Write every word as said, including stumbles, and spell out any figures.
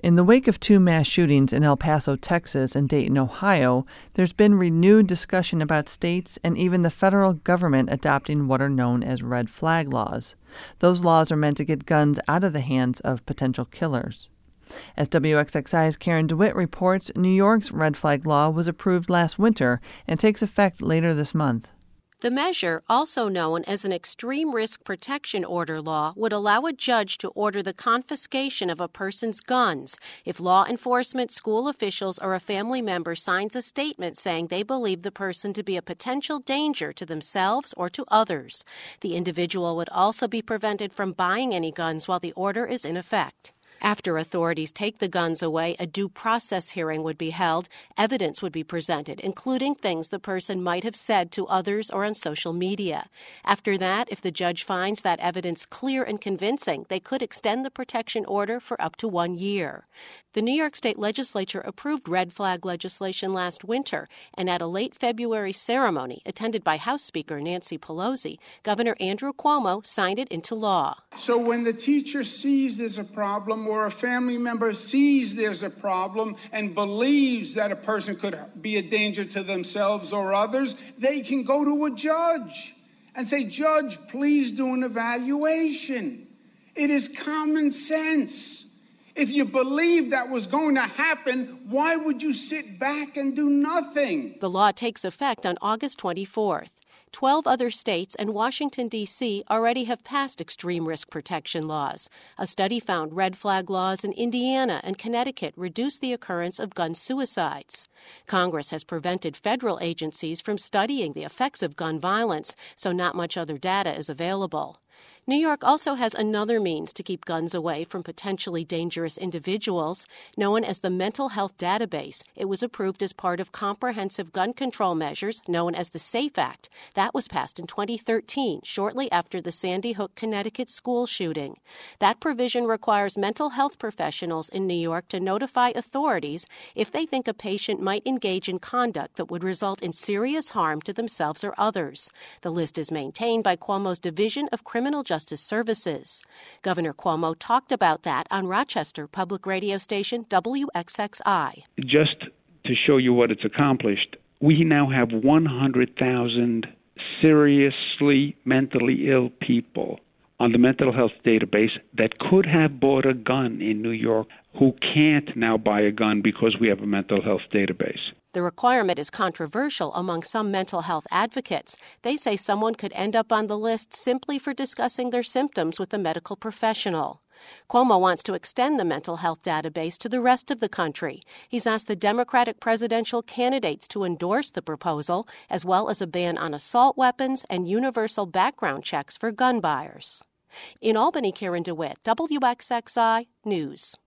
In the wake of two mass shootings in El Paso, Texas, and Dayton, Ohio, there's been renewed discussion about states and even the federal government adopting what are known as red flag laws. Those laws are meant to get guns out of the hands of potential killers. As W X X I's Karen DeWitt reports, New York's red flag law was approved last winter and takes effect later this month. The measure, also known as an Extreme Risk Protection Order law, would allow a judge to order the confiscation of a person's guns if law enforcement, school officials, or a family member signs a statement saying they believe the person to be a potential danger to themselves or to others. The individual would also be prevented from buying any guns while the order is in effect. After authorities take the guns away, a due process hearing would be held. Evidence would be presented, including things the person might have said to others or on social media. After that, if the judge finds that evidence clear and convincing, they could extend the protection order for up to one year. The New York State Legislature approved red flag legislation last winter, and at a late February ceremony attended by House Speaker Nancy Pelosi, Governor Andrew Cuomo signed it into law. So when the teacher sees there's a problem or a family member sees there's a problem and believes that a person could be a danger to themselves or others, they can go to a judge and say, "Judge, please do an evaluation." It is common sense. If you believe that was going to happen, why would you sit back and do nothing? The law takes effect on August twenty-fourth. Twelve other states and Washington, D C already have passed extreme risk protection laws. A study found red flag laws in Indiana and Connecticut reduce the occurrence of gun suicides. Congress has prevented federal agencies from studying the effects of gun violence, so not much other data is available. New York also has another means to keep guns away from potentially dangerous individuals, known as the Mental Health Database. It was approved as part of comprehensive gun control measures known as the SAFE Act. That was passed in twenty thirteen, shortly after the Sandy Hook, Connecticut school shooting. That provision requires mental health professionals in New York to notify authorities if they think a patient might engage in conduct that would result in serious harm to themselves or others. The list is maintained by Cuomo's Division of Criminal Justice Services. Governor Cuomo talked about that on Rochester public radio station W X X I. Just to show you what it's accomplished, we now have one hundred thousand seriously mentally ill people on the mental health database that could have bought a gun in New York who can't now buy a gun because we have a mental health database. The requirement is controversial among some mental health advocates. They say someone could end up on the list simply for discussing their symptoms with a medical professional. Cuomo wants to extend the mental health database to the rest of the country. He's asked the Democratic presidential candidates to endorse the proposal, as well as a ban on assault weapons and universal background checks for gun buyers. In Albany, Karen DeWitt, W X X I News.